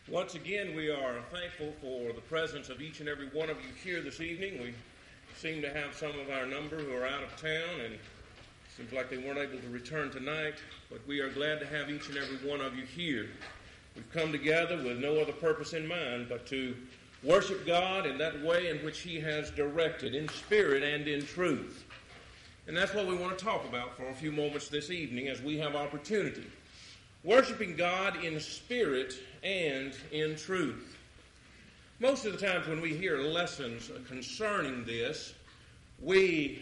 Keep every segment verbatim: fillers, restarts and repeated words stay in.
Once again, we are thankful for the presence of each and every one of you here this evening. We seem to have some of our number who are out of town, and it seems like they weren't able to return tonight, but we are glad to have each and every one of you here. We've come together with no other purpose in mind but to worship God in that way in which He has directed, in spirit and in truth. And that's what we want to talk about for a few moments this evening as we have opportunity. Worshiping God in spirit and in truth. Most of the times when we hear lessons concerning this, we,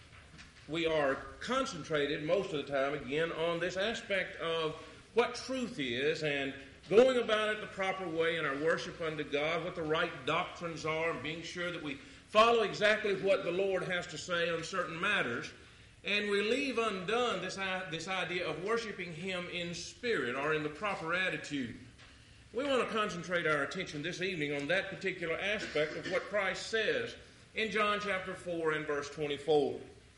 we are concentrated most of the time, again, on this aspect of what truth is and going about it the proper way in our worship unto God, what the right doctrines are, and being sure that we follow exactly what the Lord has to say on certain matters. And we leave undone this, this idea of worshiping Him in spirit or in the proper attitude. We want to concentrate our attention this evening on that particular aspect of what Christ says in John chapter four and verse twenty-four.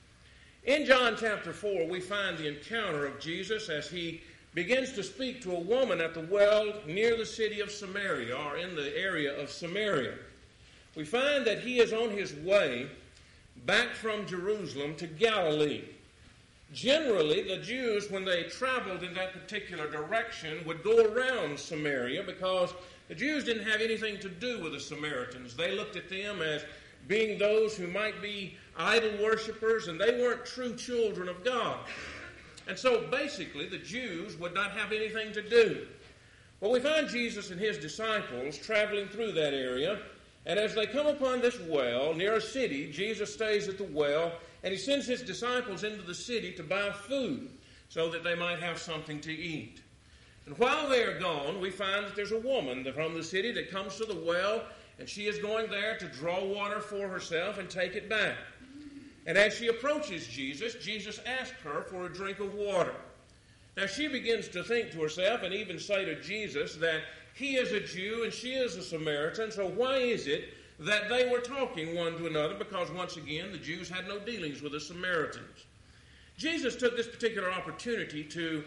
In John chapter four, we find the encounter of Jesus as He begins to speak to a woman at the well near the city of Samaria, or in the area of Samaria. We find that He is on His way back from Jerusalem to Galilee. Generally, the Jews, when they traveled in that particular direction, would go around Samaria because the Jews didn't have anything to do with the Samaritans. They looked at them as being those who might be idol worshippers, and they weren't true children of God. And so, basically, the Jews would not have anything to do. Well, we find Jesus and His disciples traveling through that area, and as they come upon this well near a city, Jesus stays at the well, and He sends His disciples into the city to buy food so that they might have something to eat. And while they are gone, we find that there's a woman from the city that comes to the well, and she is going there to draw water for herself and take it back. And as she approaches Jesus, Jesus asks her for a drink of water. Now she begins to think to herself and even say to Jesus that He is a Jew and she is a Samaritan, so why is it that they were talking one to another? Because once again, the Jews had no dealings with the Samaritans. Jesus took this particular opportunity to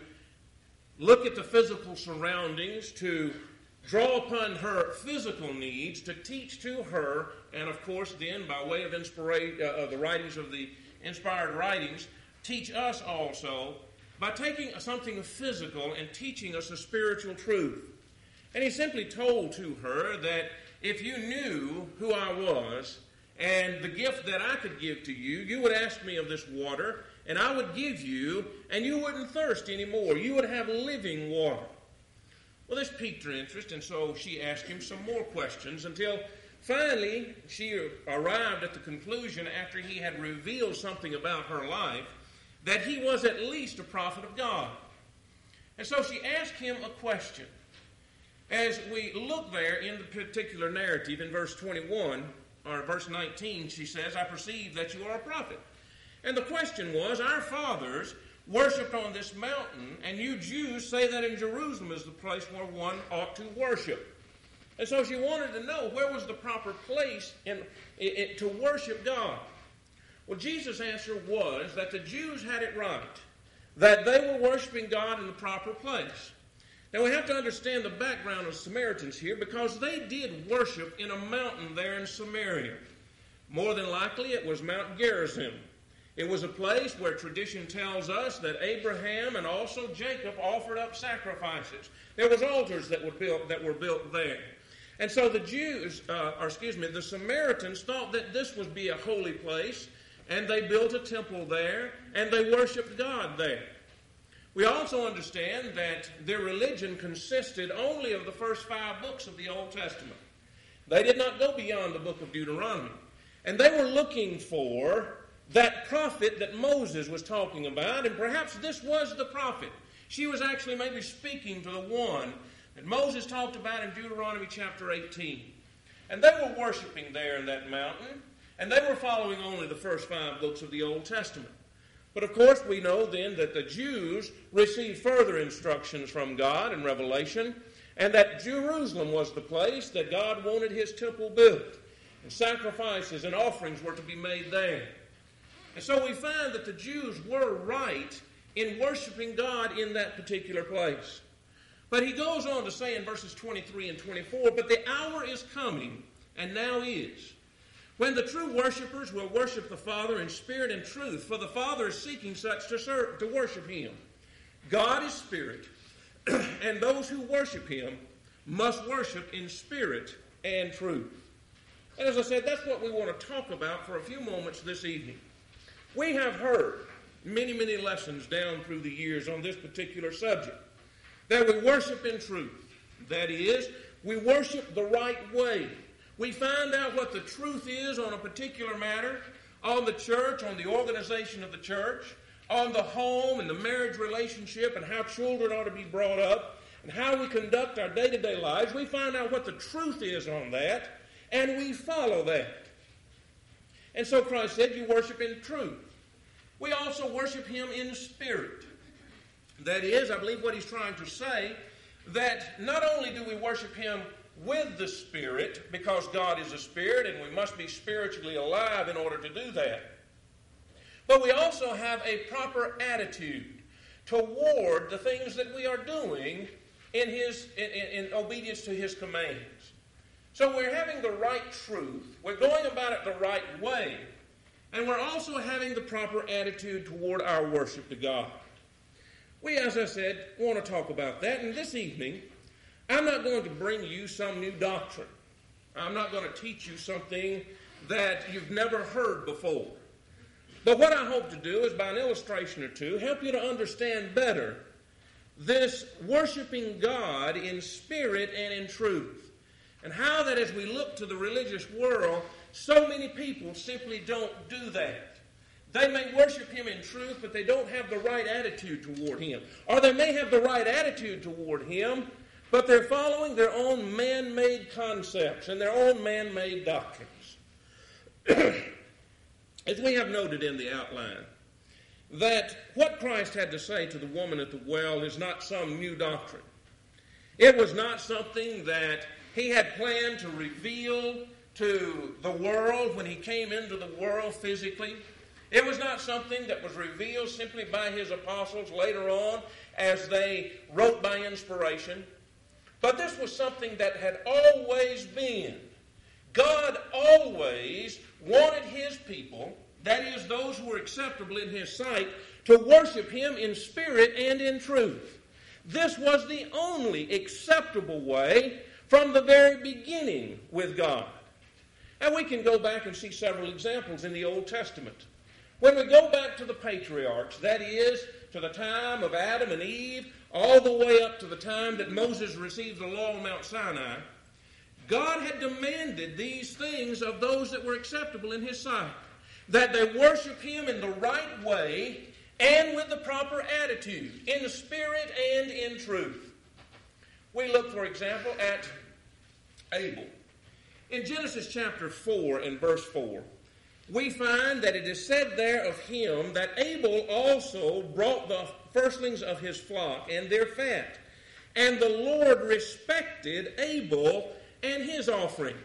look at the physical surroundings, to draw upon her physical needs, to teach to her, and of course then, by way of inspiration, uh, of the writings of the inspired writings, teach us also by taking something physical and teaching us a spiritual truth. And He simply told to her that if you knew who I was and the gift that I could give to you, you would ask me of this water, and I would give you, and you wouldn't thirst anymore. You would have living water. Well, this piqued her interest, and so she asked Him some more questions until finally she arrived at the conclusion, after He had revealed something about her life, that He was at least a prophet of God. And so she asked Him a question. As we look there in the particular narrative in verse twenty-one, or verse nineteen, she says, I perceive that you are a prophet. And the question was, our fathers worshipped on this mountain, and you Jews say that in Jerusalem is the place where one ought to worship. And so she wanted to know where was the proper place in, in, in, to worship God. Well, Jesus' answer was that the Jews had it right, that they were worshiping God in the proper place. Now, we have to understand the background of Samaritans here, because they did worship in a mountain there in Samaria. More than likely, it was Mount Gerizim. It was a place where tradition tells us that Abraham and also Jacob offered up sacrifices. There was altars that were built that were built there. And so the Jews, uh, or excuse me, the Samaritans thought that this would be a holy place, and they built a temple there, and they worshiped God there. We also understand that their religion consisted only of the first five books of the Old Testament. They did not go beyond the book of Deuteronomy. And they were looking for that prophet that Moses was talking about, and perhaps this was the prophet. She was actually maybe speaking to the one that Moses talked about in Deuteronomy chapter eighteen. And they were worshiping there in that mountain, and they were following only the first five books of the Old Testament. But of course we know then that the Jews received further instructions from God in Revelation, and that Jerusalem was the place that God wanted His temple built, and sacrifices and offerings were to be made there. And so we find that the Jews were right in worshiping God in that particular place. But he goes on to say in verses twenty-three and twenty-four, but the hour is coming, and now is, when the true worshipers will worship the Father in spirit and truth, for the Father is seeking such to, serve, to worship him. God is spirit, and those who worship him must worship in spirit and truth. And as I said, that's what we want to talk about for a few moments this evening. We have heard many, many lessons down through the years on this particular subject, that we worship in truth. That is, we worship the right way. We find out what the truth is on a particular matter, on the church, on the organization of the church, on the home and the marriage relationship and how children ought to be brought up and how we conduct our day-to-day lives. We find out what the truth is on that, and we follow that. And so Christ said, you worship in truth. We also worship him in spirit. That is, I believe what he's trying to say, that not only do we worship him with the Spirit, because God is a spirit and we must be spiritually alive in order to do that, but we also have a proper attitude toward the things that we are doing in, his, in, in, in obedience to his commands. So we're having the right truth, we're going about it the right way, and we're also having the proper attitude toward our worship to God. We, as I said, want to talk about that, and this evening, I'm not going to bring you some new doctrine. I'm not going to teach you something that you've never heard before. But what I hope to do is, by an illustration or two, help you to understand better this worshiping God in spirit and in truth, and how that as we look to the religious world, so many people simply don't do that. They may worship him in truth, but they don't have the right attitude toward him. Or they may have the right attitude toward him, but they're following their own man-made concepts and their own man-made doctrines. As we have noted in the outline, that what Christ had to say to the woman at the well is not some new doctrine. It was not something that he had planned to reveal to the world when he came into the world physically. It was not something that was revealed simply by his apostles later on as they wrote by inspiration. But this was something that had always been. God always wanted his people, that is, those who were acceptable in his sight, to worship him in spirit and in truth. This was the only acceptable way from the very beginning with God. And we can go back and see several examples in the Old Testament. When we go back to the patriarchs, that is, to the time of Adam and Eve, all the way up to the time that Moses received the law on Mount Sinai, God had demanded these things of those that were acceptable in his sight, that they worship him in the right way and with the proper attitude, in the spirit and in truth. We look, for example, at Abel. In Genesis chapter four and verse four, we find that it is said there of him that Abel also brought the firstlings of his flock and their fat, and the Lord respected Abel and his offering.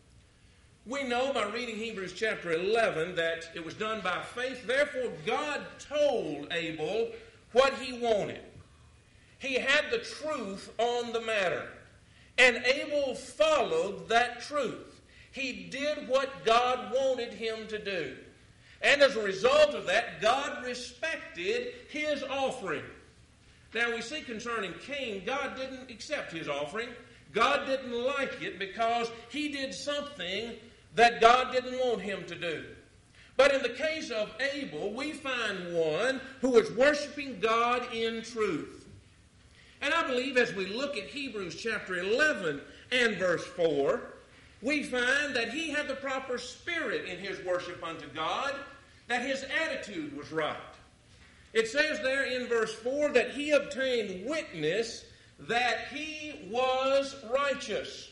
We know by reading Hebrews chapter eleven that it was done by faith. Therefore, God told Abel what he wanted. He had the truth on the matter, and Abel followed that truth. He did what God wanted him to do. And as a result of that, God respected his offering. Now we see concerning Cain, God didn't accept his offering. God didn't like it because he did something that God didn't want him to do. But in the case of Abel, we find one who was worshiping God in truth. And I believe as we look at Hebrews chapter eleven and verse four, we find that he had the proper spirit in his worship unto God, that his attitude was right. It says there in verse four that he obtained witness that he was righteous.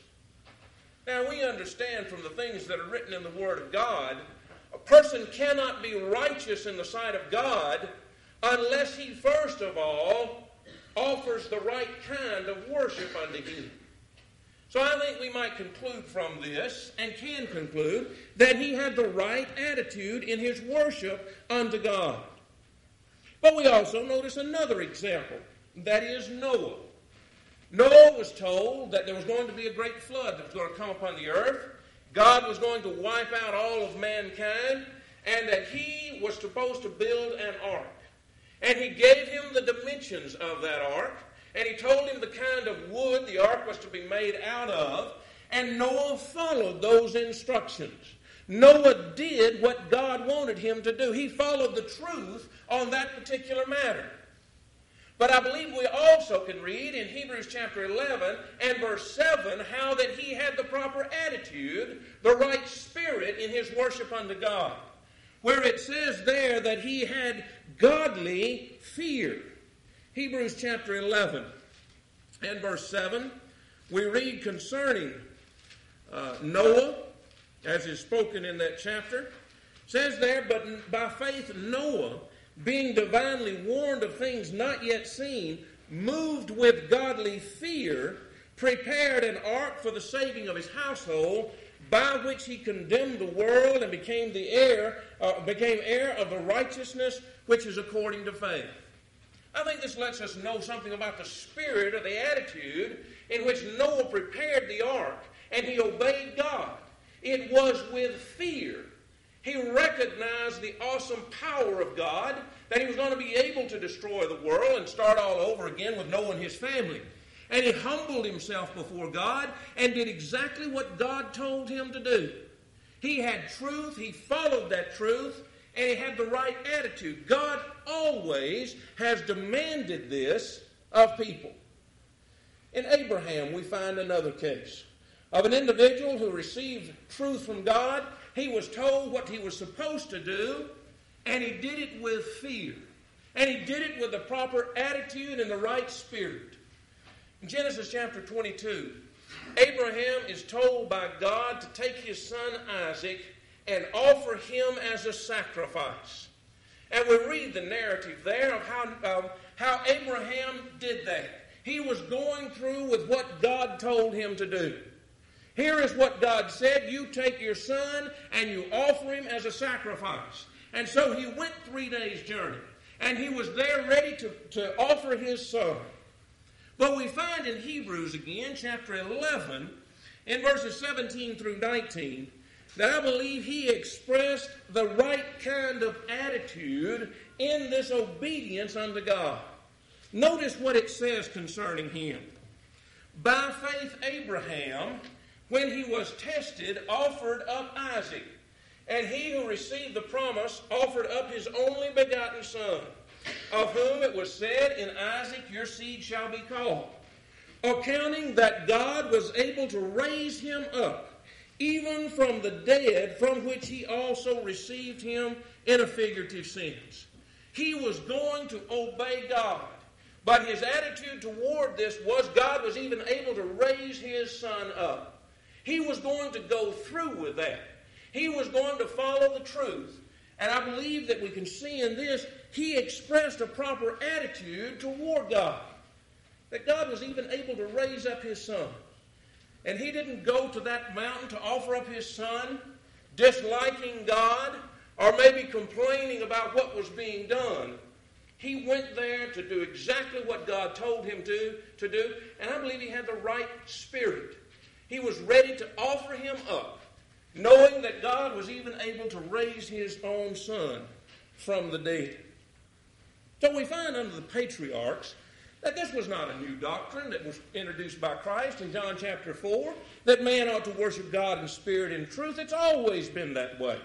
Now we understand from the things that are written in the Word of God, a person cannot be righteous in the sight of God unless he first of all offers the right kind of worship unto him. So I think we might conclude from this, and can conclude, that he had the right attitude in his worship unto God. But we also notice another example, that is Noah. Noah was told that there was going to be a great flood that was going to come upon the earth. God was going to wipe out all of mankind, and that he was supposed to build an ark. And he gave him the dimensions of that ark, and he told him the kind of wood the ark was to be made out of, and Noah followed those instructions. Noah did what God wanted him to do. He followed the truth on that particular matter. But I believe we also can read in Hebrews chapter eleven and verse seven how that he had the proper attitude, the right spirit in his worship unto God, where it says there that he had godly fear. Hebrews chapter eleven and verse seven, we read concerning uh, Noah, as is spoken in that chapter. It says there, but by faith Noah, being divinely warned of things not yet seen, moved with godly fear, prepared an ark for the saving of his household, by which he condemned the world and became the heir, uh, became heir of the righteousness which is according to faith. I think this lets us know something about the spirit or the attitude in which Noah prepared the ark and he obeyed God. It was with fear. He recognized the awesome power of God, that he was going to be able to destroy the world and start all over again with Noah and his family. And he humbled himself before God and did exactly what God told him to do. He had truth, he followed that truth, and he had the right attitude. God always has demanded this of people. In Abraham, we find another case of an individual who received truth from God. He was told what he was supposed to do, and he did it with fear. And he did it with the proper attitude and the right spirit. In Genesis chapter twenty-two, Abraham is told by God to take his son Isaac and offer him as a sacrifice. And we read the narrative there of how, um, how Abraham did that. He was going through with what God told him to do. Here is what God said: you take your son and you offer him as a sacrifice. And so he went three days' journey, and he was there ready to, to offer his son. But we find in Hebrews again, chapter eleven, in verses seventeen through nineteen, that I believe he expressed the right kind of attitude in this obedience unto God. Notice what it says concerning him. By faith Abraham, when he was tested, offered up Isaac. And he who received the promise offered up his only begotten son, of whom it was said, in Isaac your seed shall be called, accounting that God was able to raise him up, even from the dead, from which he also received him in a figurative sense. He was going to obey God, but his attitude toward this was God was even able to raise his son up. He was going to go through with that. He was going to follow the truth. And I believe that we can see in this, he expressed a proper attitude toward God. That God was even able to raise up his son. And he didn't go to that mountain to offer up his son, disliking God, or maybe complaining about what was being done. He went there to do exactly what God told him to, to do, and I believe he had the right spirit. He was ready to offer him up, knowing that God was even able to raise his own son from the dead. So we find under the patriarchs that this was not a new doctrine that was introduced by Christ in John chapter four, that man ought to worship God in spirit and truth. It's always been that way.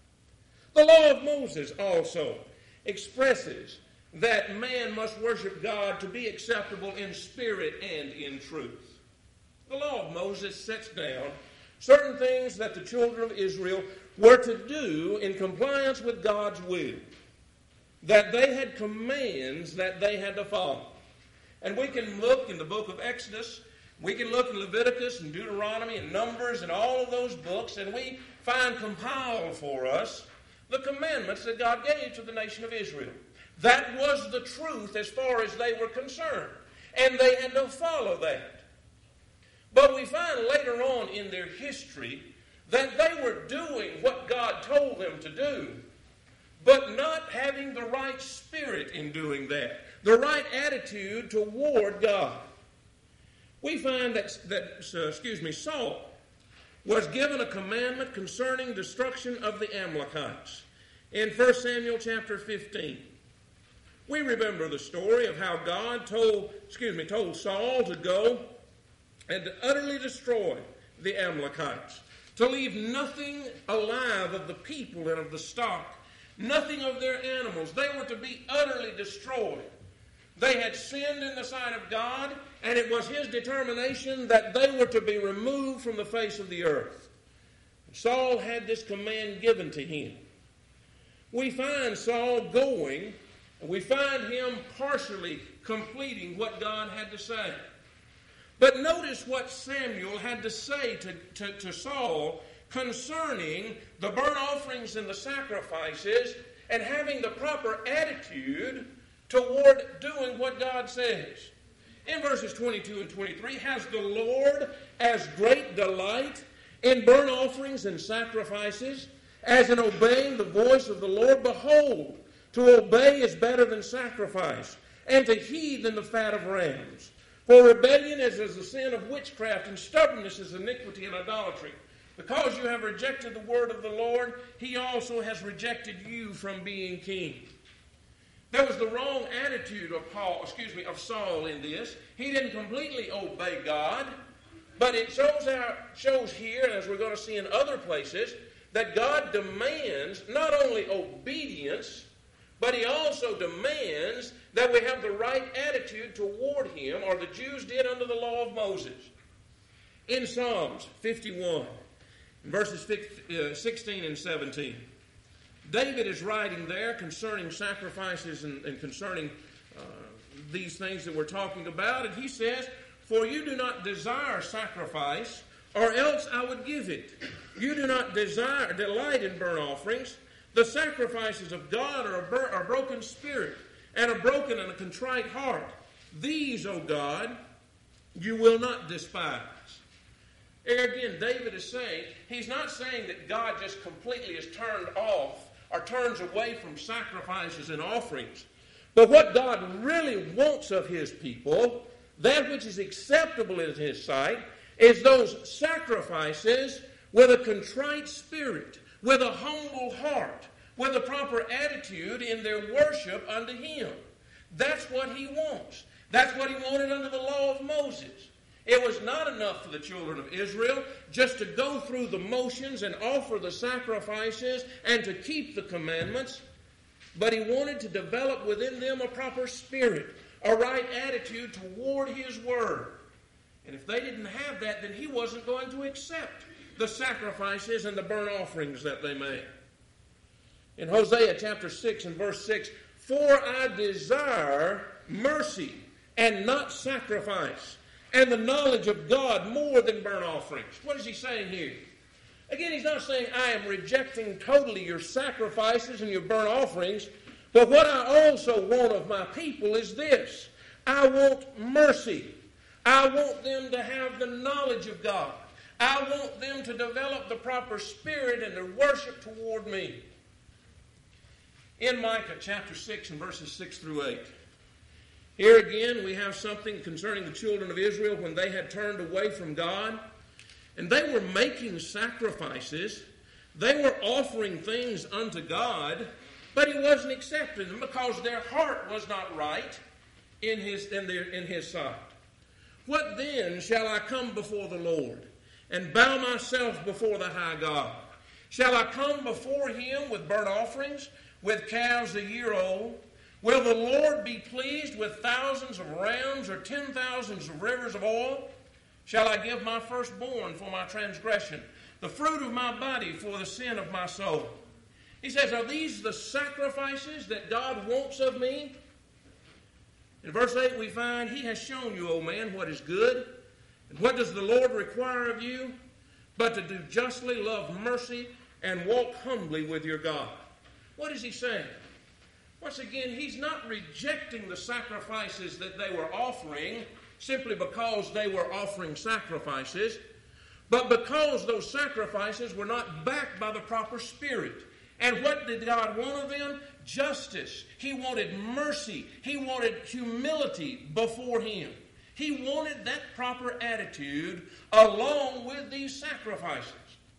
The law of Moses also expresses that man must worship God to be acceptable in spirit and in truth. The law of Moses sets down certain things that the children of Israel were to do in compliance with God's will, that they had commands that they had to follow. And we can look in the book of Exodus, we can look in Leviticus and Deuteronomy and Numbers and all of those books, and we find compiled for us the commandments that God gave to the nation of Israel. That was the truth as far as they were concerned, and they had to follow that. But we find later on in their history that they were doing what God told them to do, but not having the right spirit in doing that, the right attitude toward God. we find that, that uh, excuse me, Saul was given a commandment concerning destruction of the Amalekites in First Samuel chapter fifteen. We remember the story of how God told, excuse me, told Saul to go and to utterly destroy the Amalekites, to leave nothing alive of the people and of the stock, nothing of their animals. They were to be utterly destroyed. They had sinned in the sight of God, and it was his determination that they were to be removed from the face of the earth. Saul had this command given to him. We find Saul going, and we find him partially completing what God had to say. But notice what Samuel had to say to, to, to Saul concerning the burnt offerings and the sacrifices and having the proper attitude toward doing what God says. In verses twenty-two and twenty-three, has the Lord as great delight in burnt offerings and sacrifices as in obeying the voice of the Lord? Behold, to obey is better than sacrifice, and to heed than the fat of rams. For rebellion is as the sin of witchcraft, and stubbornness is iniquity and idolatry. Because you have rejected the word of the Lord, he also has rejected you from being king. There was the wrong attitude of Paul, excuse me, of Saul in this. He didn't completely obey God, but it shows out, shows here, as we're going to see in other places, that God demands not only obedience, but he also demands that we have the right attitude toward him, or the Jews did under the law of Moses. In Psalms fifty-one, verses sixteen and seventeen, David is writing there concerning sacrifices and, and concerning uh, these things that we're talking about, and he says, "For you do not desire sacrifice, or else I would give it. You do not desire delight in burnt offerings. The sacrifices of God are a, bur- are a broken spirit, and a broken and a contrite heart. These, O God, you will not despise." Here again, David is saying, he's not saying that God just completely is turned off or turns away from sacrifices and offerings. But what God really wants of his people, that which is acceptable in his sight, is those sacrifices with a contrite spirit, with a humble heart, with a proper attitude in their worship unto him. That's what he wants. That's what he wanted under the law of Moses. It was not enough for the children of Israel just to go through the motions and offer the sacrifices and to keep the commandments, but he wanted to develop within them a proper spirit, a right attitude toward his word. And if they didn't have that, then he wasn't going to accept the sacrifices and the burnt offerings that they made. In Hosea chapter six and verse six, "For I desire mercy and not sacrifice, and the knowledge of God more than burnt offerings." What is he saying here? Again, he's not saying I am rejecting totally your sacrifices and your burnt offerings, but what I also want of my people is this. I want mercy. I want them to have the knowledge of God. I want them to develop the proper spirit and to worship toward me. In Micah chapter six and verses six through eight, here again we have something concerning the children of Israel when they had turned away from God. And they were making sacrifices. They were offering things unto God, but he wasn't accepting them because their heart was not right in his, in their, in his sight. "What then shall I come before the Lord and bow myself before the high God? Shall I come before him with burnt offerings, with calves a year old? Will the Lord be pleased with thousands of rams or ten thousands of rivers of oil? Shall I give my firstborn for my transgression, the fruit of my body for the sin of my soul?" He says, are these the sacrifices that God wants of me? In verse eight we find, "He has shown you, O man, what is good. And what does the Lord require of you? But to do justly, love mercy, and walk humbly with your God." What is he saying? Once again, he's not rejecting the sacrifices that they were offering simply because they were offering sacrifices, but because those sacrifices were not backed by the proper spirit. And what did God want of them? Justice. He wanted mercy. He wanted humility before him. He wanted that proper attitude along with these sacrifices.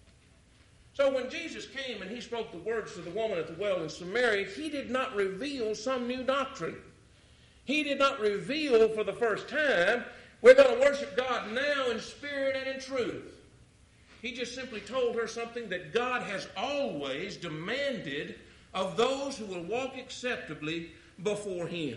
So when Jesus came and he spoke the words to the woman at the well in Samaria, he did not reveal some new doctrine. He did not reveal for the first time, we're going to worship God now in spirit and in truth. He just simply told her something that God has always demanded of those who will walk acceptably before him.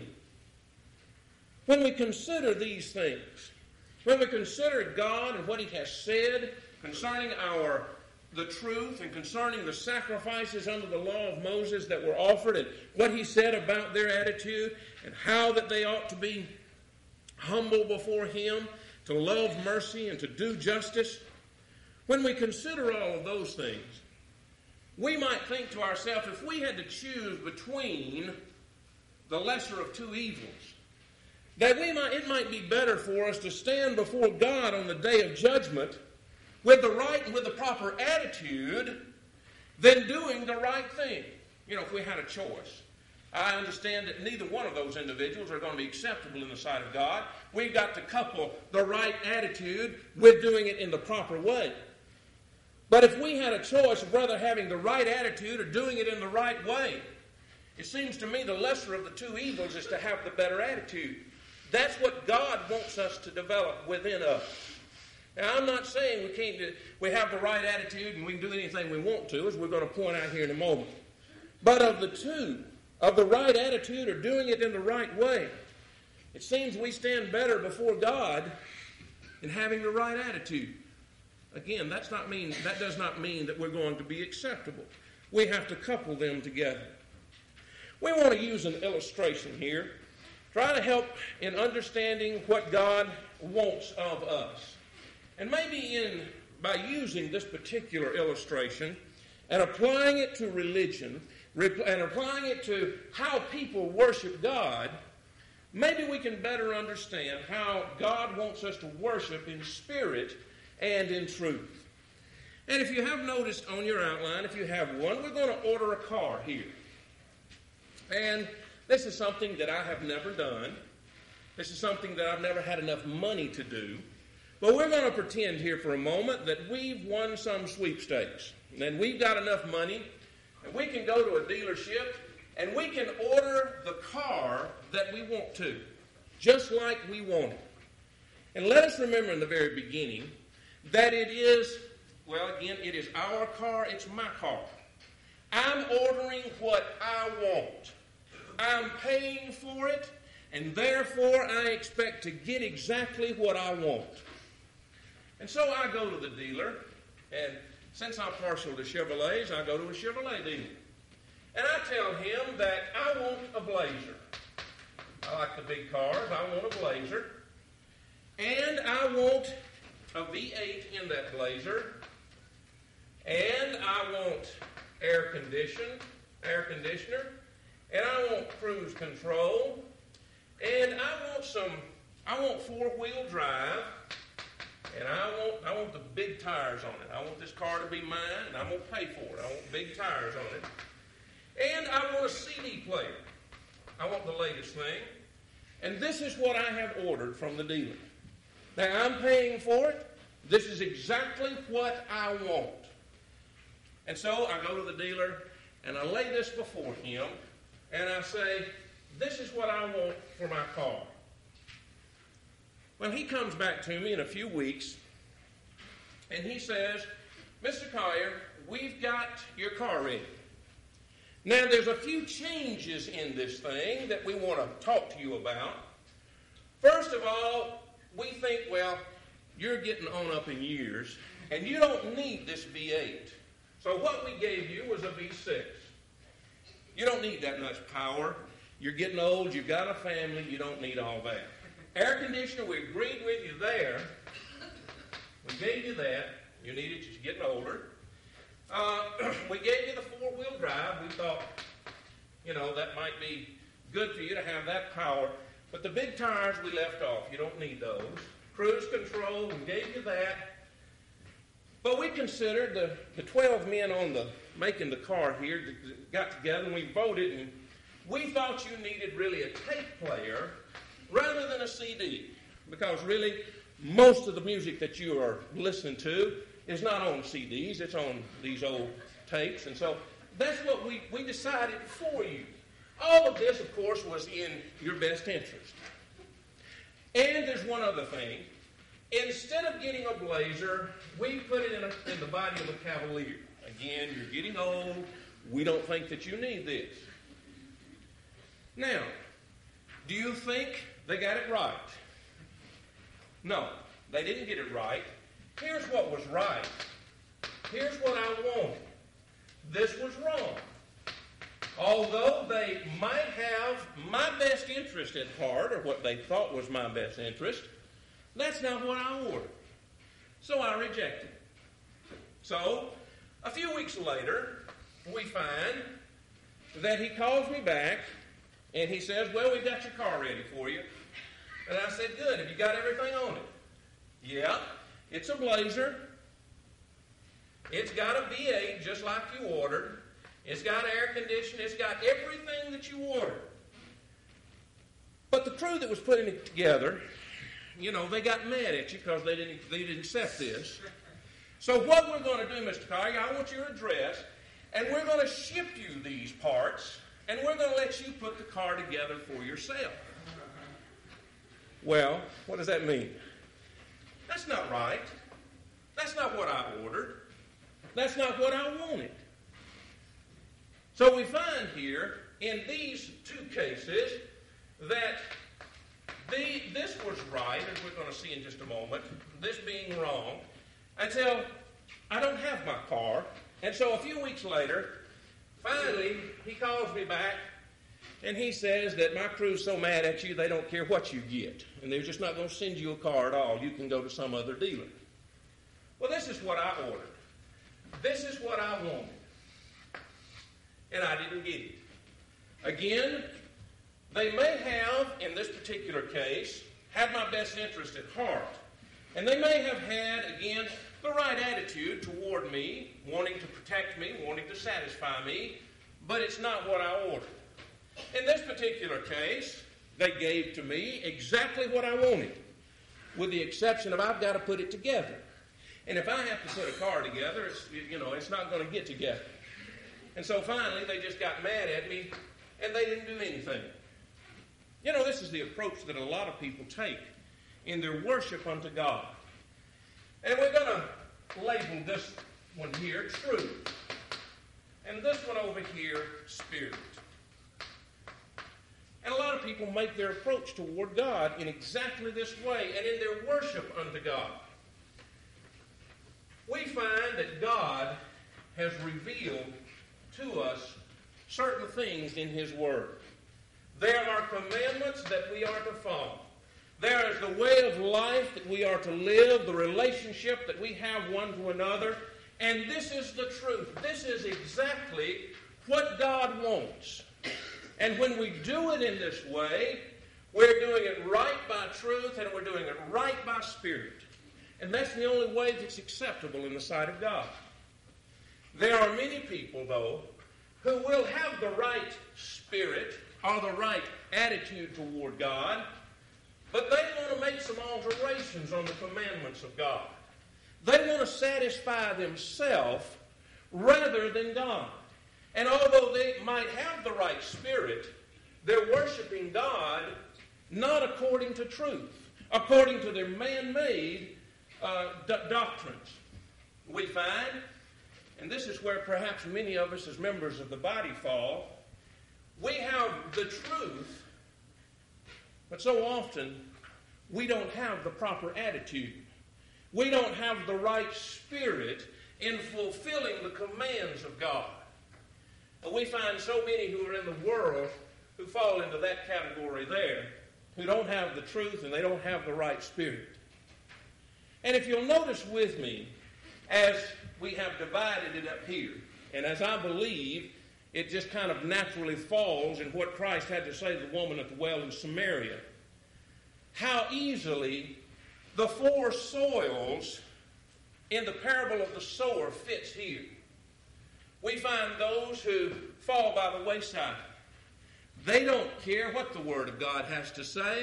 When we consider these things, when we consider God and what he has said concerning our the truth and concerning the sacrifices under the law of Moses that were offered and what he said about their attitude and how that they ought to be humble before him, to love mercy and to do justice, when we consider all of those things, we might think to ourselves, if we had to choose between the lesser of two evils, that we might, it might be better for us to stand before God on the day of judgment with the right and with the proper attitude than doing the right thing. You know, if we had a choice. I understand that neither one of those individuals are going to be acceptable in the sight of God. We've got to couple the right attitude with doing it in the proper way. But if we had a choice of whether having the right attitude or doing it in the right way, it seems to me the lesser of the two evils is to have the better attitude. That's what God wants us to develop within us. Now, I'm not saying we can't do, we have the right attitude and we can do anything we want to, as we're going to point out here in a moment. But of the two, of the right attitude or doing it in the right way, it seems we stand better before God in having the right attitude. Again, that's not mean, that does not mean that we're going to be acceptable. We have to couple them together. We want to use an illustration here. Try to help in understanding what God wants of us. And maybe in by using this particular illustration and applying it to religion and applying it to how people worship God, maybe we can better understand how God wants us to worship in spirit and in truth. And if you have noticed on your outline, if you have one, we're going to order a car here. And this is something that I have never done. This is something that I've never had enough money to do. But we're going to pretend here for a moment that we've won some sweepstakes. And we've got enough money, and we can go to a dealership, and we can order the car that we want to, just like we want it. And let us remember in the very beginning that it is, well, again, it is our car, it's my car. I'm ordering what I want. I'm paying for it, and therefore I expect to get exactly what I want. And so I go to the dealer, and since I'm partial to Chevrolets, I go to a Chevrolet dealer. And I tell him that I want a Blazer. I like the big cars. I want a Blazer. And I want a V eight in that Blazer. And I want air condition, air conditioner. And I want cruise control. And I want some, I want four-wheel drive. And I want I want the big tires on it. I want this car to be mine, and I'm going to pay for it. I want big tires on it. And I want a C D player. I want the latest thing. And this is what I have ordered from the dealer. Now, I'm paying for it. This is exactly what I want. And so I go to the dealer, and I lay this before him, and I say, this is what I want for my car. Well, he comes back to me in a few weeks, and he says, Mister Collier, we've got your car ready. Now, there's a few changes in this thing that we want to talk to you about. First of all, we think, well, you're getting on up in years, and you don't need this V eight. So what we gave you was a V six. You don't need that much power. You're getting old, you've got a family, you don't need all that. Air conditioner, we agreed with you there. We gave you that. You need it, you're getting older. Uh, we gave you the four-wheel drive. We thought, you know, that might be good for you to have that power. But the big tires we left off. You don't need those. Cruise control, we gave you that. But we considered, the, the twelve men on the making the car here got together and we voted, and we thought you needed really a tape player rather than a C D. Because really, most of the music that you are listening to is not on C Ds, it's on these old tapes. And so that's what we, we decided for you. All of this, of course, was in your best interest. And there's one other thing. Instead of getting a Blazer, we put it in, a, in the body of a Cavalier. Again, you're getting old. We don't think that you need this. Now, do you think they got it right? No, they didn't get it right. Here's what was right. Here's what I wanted. This was wrong. Although they might have my best interest at heart, or what they thought was my best interest, that's not what I ordered. So I rejected it. So, a few weeks later, we find that he calls me back, and he says, well, we've got your car ready for you. And I said, good, have you got everything on it? Yeah, it's a Blazer. It's got a V eight just like you ordered. It's got air conditioning. It's got everything that you ordered. But the crew that was putting it together, you know, they got mad at you because they didn't, they didn't accept this. So what we're going to do, Mister Collier, I want your address, and we're going to ship you these parts, and we're going to let you put the car together for yourself. Well, what does that mean? That's not right. That's not what I ordered. That's not what I wanted. So we find here, in these two cases, that the, this was right, as we're going to see in just a moment, this being wrong, until I don't have my car. And so a few weeks later, finally, he calls me back, and he says that my crew's so mad at you, they don't care what you get. And they're just not going to send you a car at all. You can go to some other dealer. Well, this is what I ordered. This is what I wanted. And I didn't get it. Again, they may have, in this particular case, had my best interest at heart. And they may have had, again, the right attitude toward me, wanting to protect me, wanting to satisfy me, but it's not what I ordered. In this particular case, they gave to me exactly what I wanted, with the exception of I've got to put it together. And if I have to put a car together, it's, you know, it's not going to get together. And so finally, they just got mad at me, and they didn't do anything. You know, this is the approach that a lot of people take in their worship unto God. And we're going to label this one here truth, and this one over here spirit. And a lot of people make their approach toward God in exactly this way, and in their worship unto God. We find that God has revealed to us certain things in His Word. There are commandments that we are to follow. There is the way of life that we are to live, the relationship that we have one to another, and this is the truth. This is exactly what God wants. And when we do it in this way, we're doing it right by truth, and we're doing it right by spirit. And that's the only way that's acceptable in the sight of God. There are many people, though, who will have the right spirit or the right attitude toward God, but they want to make some alterations on the commandments of God. They want to satisfy themselves rather than God. And although they might have the right spirit, they're worshiping God not according to truth, according to their man-made uh, d- doctrines. We find, and this is where perhaps many of us as members of the body fall, we have the truth, but so often we don't have the proper attitude. We don't have the right spirit in fulfilling the commands of God. We find so many who are in the world who fall into that category there, who don't have the truth and they don't have the right spirit. And if you'll notice with me, as we have divided it up here, and as I believe it just kind of naturally falls in what Christ had to say to the woman at the well in Samaria, how easily the four soils in the parable of the sower fits here. We find those who fall by the wayside. They don't care what the Word of God has to say.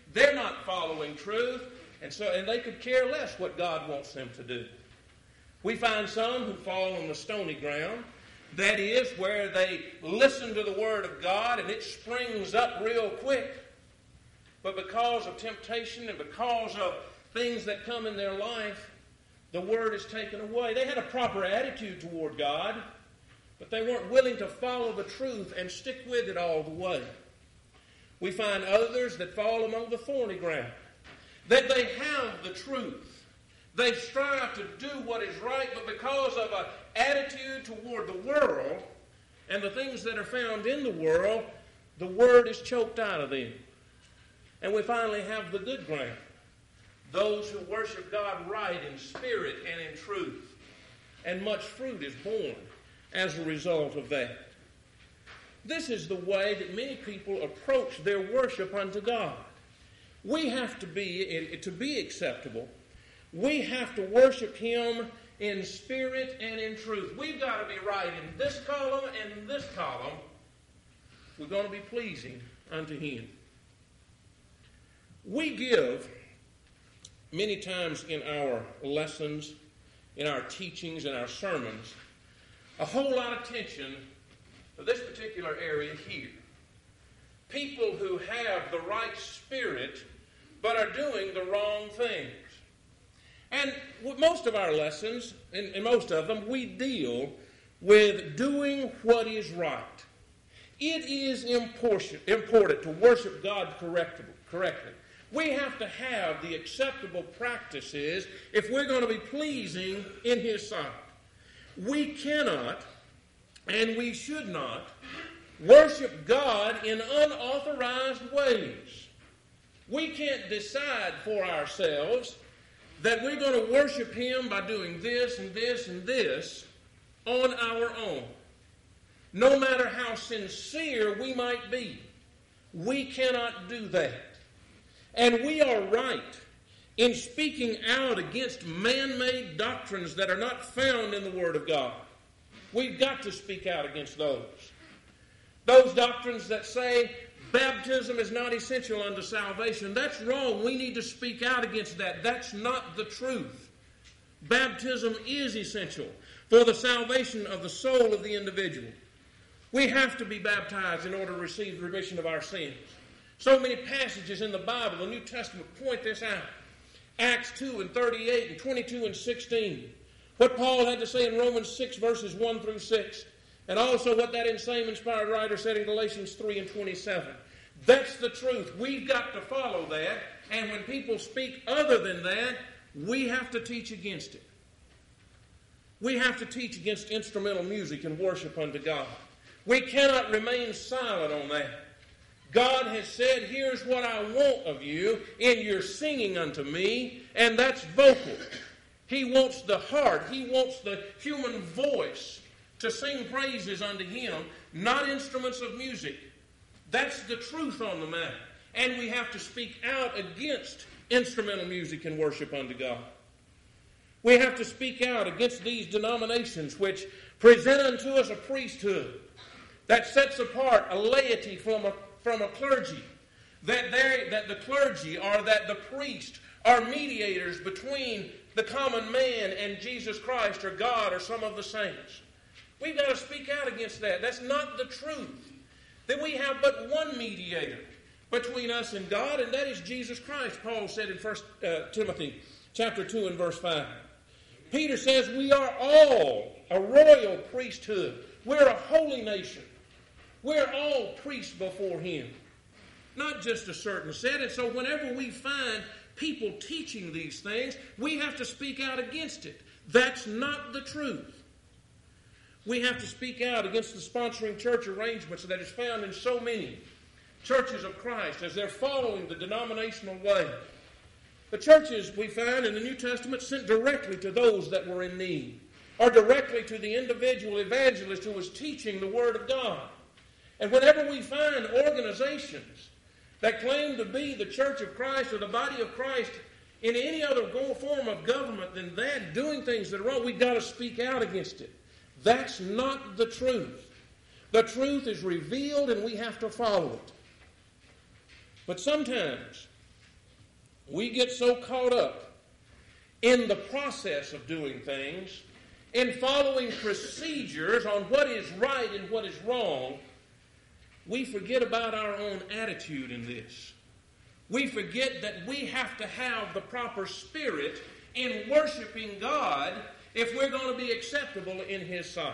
They're not following truth, and so and they could care less what God wants them to do. We find some who fall on the stony ground. That is, where they listen to the Word of God and it springs up real quick. But because of temptation and because of things that come in their life, the Word is taken away. They had a proper attitude toward God, but they weren't willing to follow the truth and stick with it all the way. We find others that fall among the thorny ground, that they have the truth. They strive to do what is right, but because of an attitude toward the world and the things that are found in the world, the Word is choked out of them. And we finally have the good ground, those who worship God right in spirit and in truth. And much fruit is born as a result of that. This is the way that many people approach their worship unto God. We have to be, to be acceptable, we have to worship Him in spirit and in truth. We've got to be right in this column and in this column. We're going to be pleasing unto Him. We give, many times in our lessons, in our teachings, in our sermons, a whole lot of attention to this particular area here. People who have the right spirit but are doing the wrong things. And most of our lessons, and most of them, we deal with doing what is right. It is important, important to worship God correctly. We have to have the acceptable practices if we're going to be pleasing in His sight. We cannot, and we should not, worship God in unauthorized ways. We can't decide for ourselves that we're going to worship Him by doing this and this and this on our own. No matter how sincere we might be, we cannot do that. And we are right in speaking out against man-made doctrines that are not found in the Word of God. We've got to speak out against those. Those doctrines that say baptism is not essential unto salvation, that's wrong. We need to speak out against that. That's not the truth. Baptism is essential for the salvation of the soul of the individual. We have to be baptized in order to receive the remission of our sins. So many passages in the Bible, the New Testament, point this out. Acts two and thirty-eight and twenty-two and sixteen. What Paul had to say in Romans six verses one through six. And also what that same inspired writer said in Galatians three and twenty-seven. That's the truth. We've got to follow that. And when people speak other than that, we have to teach against it. We have to teach against instrumental music and worship unto God. We cannot remain silent on that. God has said, here's what I want of you in your singing unto me, and that's vocal. He wants the heart. He wants the human voice to sing praises unto Him, not instruments of music. That's the truth on the matter. And we have to speak out against instrumental music and worship unto God. We have to speak out against these denominations which present unto us a priesthood that sets apart a laity from a, from a clergy. That, that the clergy or that the priest are mediators between the common man and Jesus Christ or God or some of the saints. We've got to speak out against that. That's not the truth. That we have but one mediator between us and God, and that is Jesus Christ, Paul said in First uh, Timothy chapter two and verse five. Peter says we are all a royal priesthood. We're a holy nation. We're all priests before Him. Not just a certain set. And so whenever we find people teaching these things, we have to speak out against it. That's not the truth. We have to speak out against the sponsoring church arrangements that is found in so many churches of Christ as they're following the denominational way. The churches, we find in the New Testament, sent directly to those that were in need, or directly to the individual evangelist who was teaching the Word of God. And whenever we find organizations that claim to be the Church of Christ or the body of Christ in any other form of government than that, doing things that are wrong, we've got to speak out against it. That's not the truth. The truth is revealed and we have to follow it. But sometimes we get so caught up in the process of doing things, in following procedures on what is right and what is wrong, we forget about our own attitude in this. We forget that we have to have the proper spirit in worshiping God if we're going to be acceptable in His sight.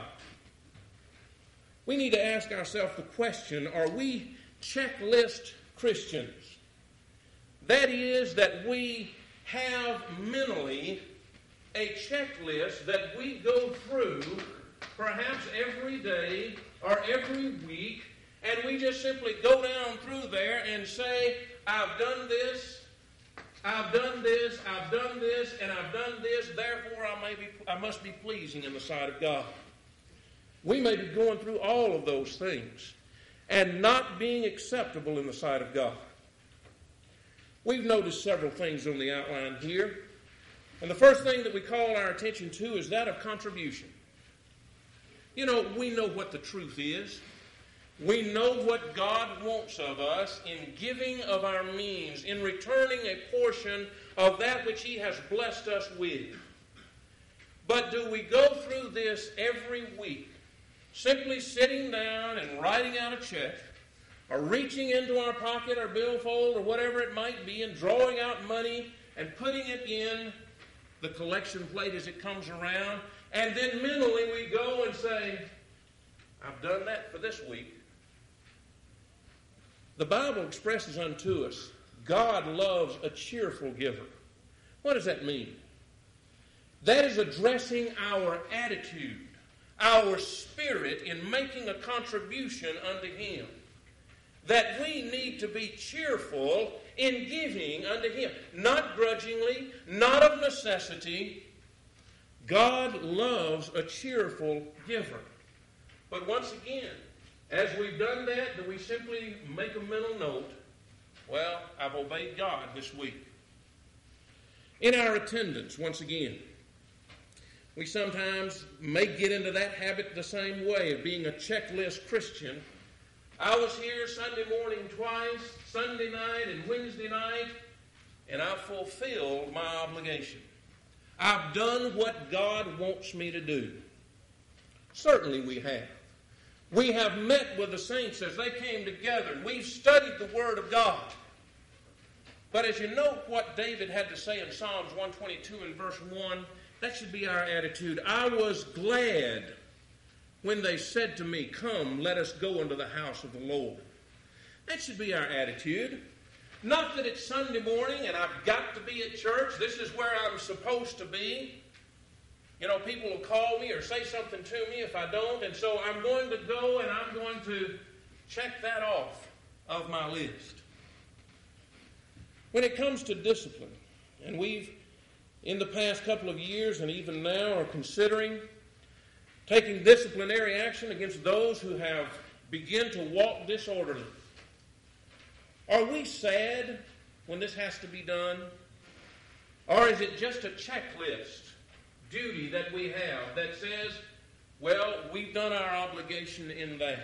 We need to ask ourselves the question, are we checklist Christians? That is, that we have mentally a checklist that we go through perhaps every day or every week, and we just simply go down through there and say, I've done this, I've done this, I've done this, and I've done this, therefore I may be, I must be pleasing in the sight of God. We may be going through all of those things and not being acceptable in the sight of God. We've noticed several things on the outline here. And the first thing that we call our attention to is that of contribution. You know, we know what the truth is. We know what God wants of us in giving of our means, in returning a portion of that which He has blessed us with. But do we go through this every week, simply sitting down and writing out a check, or reaching into our pocket or billfold or whatever it might be and drawing out money and putting it in the collection plate as it comes around, and then mentally we go and say, I've done that for this week. The Bible expresses unto us, God loves a cheerful giver. What does that mean? That is addressing our attitude, our spirit in making a contribution unto Him. That we need to be cheerful in giving unto Him. Not grudgingly, not of necessity. God loves a cheerful giver. But once again, as we've done that, do we simply make a mental note, well, I've obeyed God this week. In our attendance, once again, we sometimes may get into that habit the same way of being a checklist Christian. I was here Sunday morning twice, Sunday night and Wednesday night, and I fulfilled my obligation. I've done what God wants me to do. Certainly we have. We have met with the saints as they came together. We've studied the Word of God. But as you know what David had to say in Psalms one twenty-two and verse one, that should be our attitude. I was glad when they said to me, come, let us go into the house of the Lord. That should be our attitude. Not that it's Sunday morning and I've got to be at church. This is where I'm supposed to be. You know, people will call me or say something to me if I don't, and so I'm going to go and I'm going to check that off of my list. When it comes to discipline, and we've, in the past couple of years and even now, are considering taking disciplinary action against those who have begun to walk disorderly. Are we sad when this has to be done? Or is it just a checklist duty that we have that says, well, we've done our obligation in that?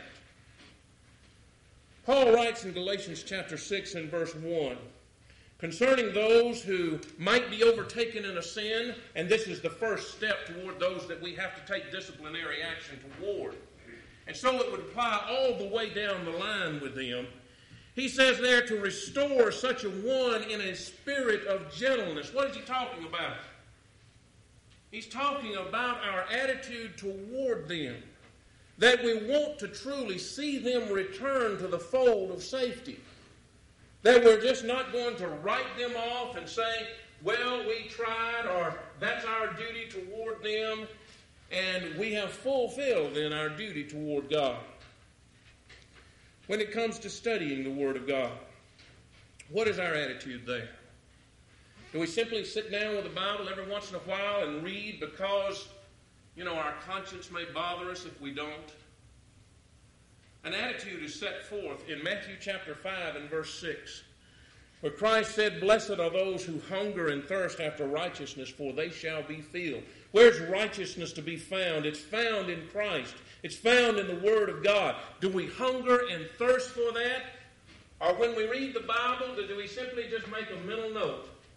Paul writes in Galatians chapter six and verse one, concerning those who might be overtaken in a sin, and this is the first step toward those that we have to take disciplinary action toward. And so it would apply all the way down the line with them. He says there to restore such a one in a spirit of gentleness. What is he talking about? He's talking about our attitude toward them. That we want to truly see them return to the fold of safety. That we're just not going to write them off and say, well, we tried, or that's our duty toward them, and we have fulfilled then our duty toward God. When it comes to studying the Word of God, what is our attitude there? Do we simply sit down with the Bible every once in a while and read because, you know, our conscience may bother us if we don't? An attitude is set forth in Matthew chapter five and verse six, where Christ said, blessed are those who hunger and thirst after righteousness, for they shall be filled. Where's righteousness to be found? It's found in Christ. It's found in the Word of God. Do we hunger and thirst for that? Or when we read the Bible, do we simply just make a mental note?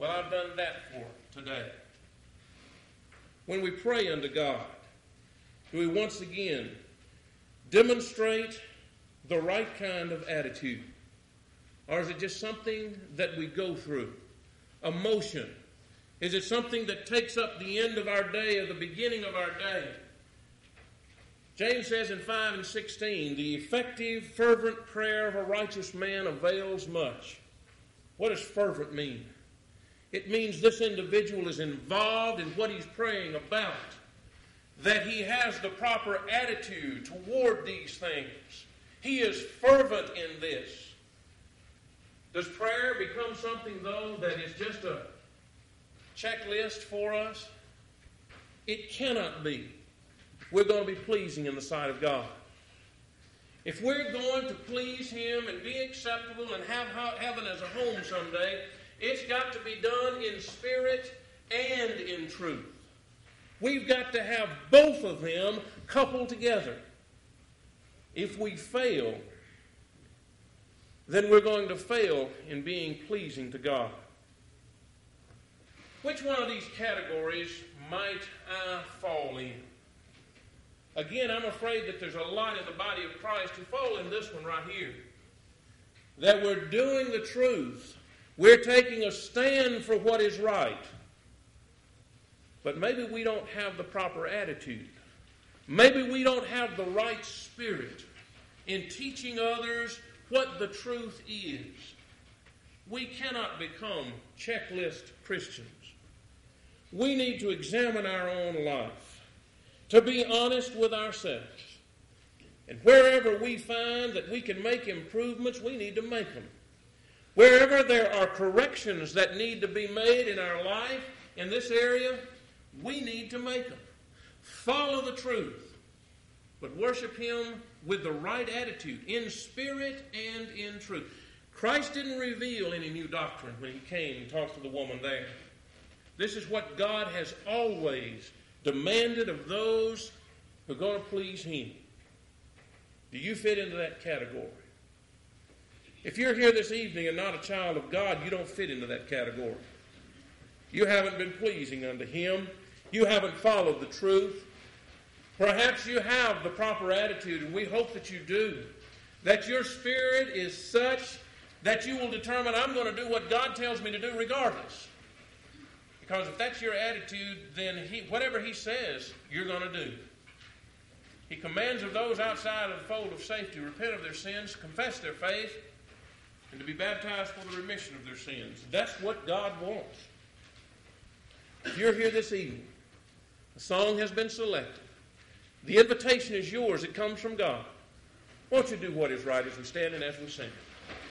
Well, I've done that for today. When we pray unto God, do we once again demonstrate the right kind of attitude? Or is it just something that we go through? Emotion. Is it something that takes up the end of our day or the beginning of our day? James says in five and sixteen, the effective, fervent prayer of a righteous man avails much. What does fervent mean? It means this individual is involved in what he's praying about, that he has the proper attitude toward these things. He is fervent in this. Does prayer become something, though, that is just a checklist for us? It cannot be. We're going to be pleasing in the sight of God. If we're going to please Him and be acceptable and have heaven as a home someday, it's got to be done in spirit and in truth. We've got to have both of them coupled together. If we fail, then we're going to fail in being pleasing to God. Which one of these categories might I fall in? Again, I'm afraid that there's a lot in the body of Christ who fall in this one right here. That we're doing the truth. We're taking a stand for what is right. But maybe we don't have the proper attitude. Maybe we don't have the right spirit in teaching others what the truth is. We cannot become checklist Christians. We need to examine our own life, to be honest with ourselves. And wherever we find that we can make improvements, we need to make them. Wherever there are corrections that need to be made in our life, in this area, we need to make them. Follow the truth, but worship Him with the right attitude, in spirit and in truth. Christ didn't reveal any new doctrine when He came and talked to the woman there. This is what God has always demanded of those who are going to please Him. Do you fit into that category? If you're here this evening and not a child of God, you don't fit into that category. You haven't been pleasing unto Him. You haven't followed the truth. Perhaps you have the proper attitude, and we hope that you do. That your spirit is such that you will determine, I'm going to do what God tells me to do regardless. Because if that's your attitude, then he, whatever He says, you're going to do. He commands of those outside of the fold of safety to repent of their sins, confess their faith, and to be baptized for the remission of their sins. That's what God wants. If you're here this evening, a song has been selected. The invitation is yours. It comes from God. Won't you do what is right as we stand and as we sing?